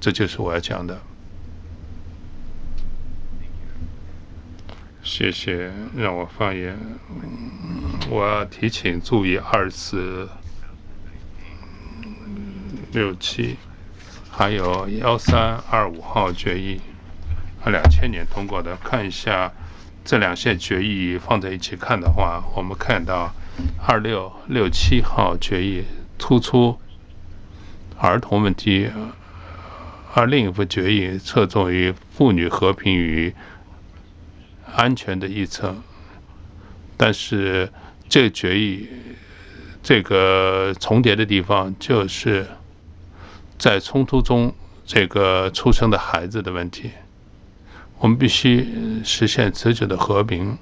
这就是我要讲的。谢谢让我发言。我要提请注意2467，还有1325号决议，2000年通过的。看一下这两项决议放在一起看的话，我们看到2667号决议突出儿童问题，而另一份决议侧重于妇女和平与安全的议程。但是这个决议这个重叠的地方，就是在冲突中这个出生的孩子的问题。我们必须实现持久的和平，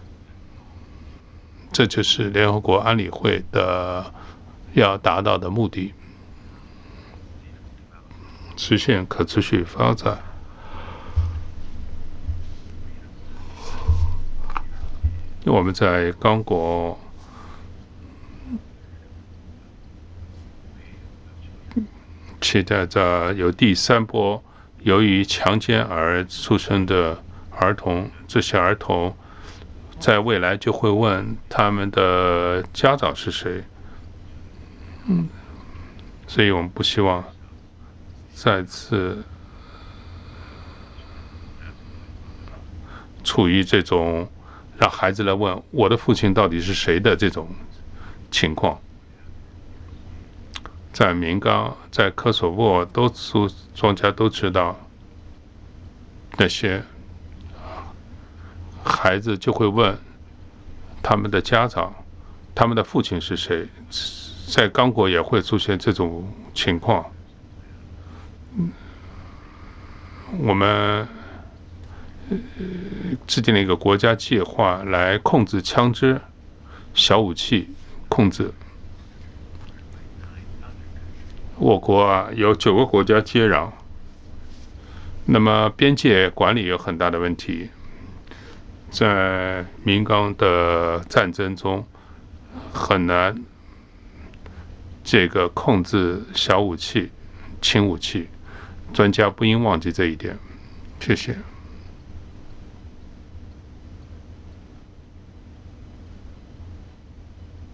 这就是联合国安理会的要达到的目的，实现可持续发展。我们在刚果期待着有第三波由于强奸而出生的儿童，这些儿童在未来就会问他们的家长是谁。所以我们不希望再次处于这种让孩子来问我的父亲到底是谁的这种情况。在明冈，在科索沃庄家都知道，那些孩子就会问他们的家长，他们的父亲是谁。在刚果也会出现这种情况。我们制定了一个国家计划来控制枪支、小武器控制。我国有9个国家接壤，那么边界管理有很大的问题。在明冈的战争中，很难这个控制小武器、轻武器。专家不应忘记这一点。谢谢。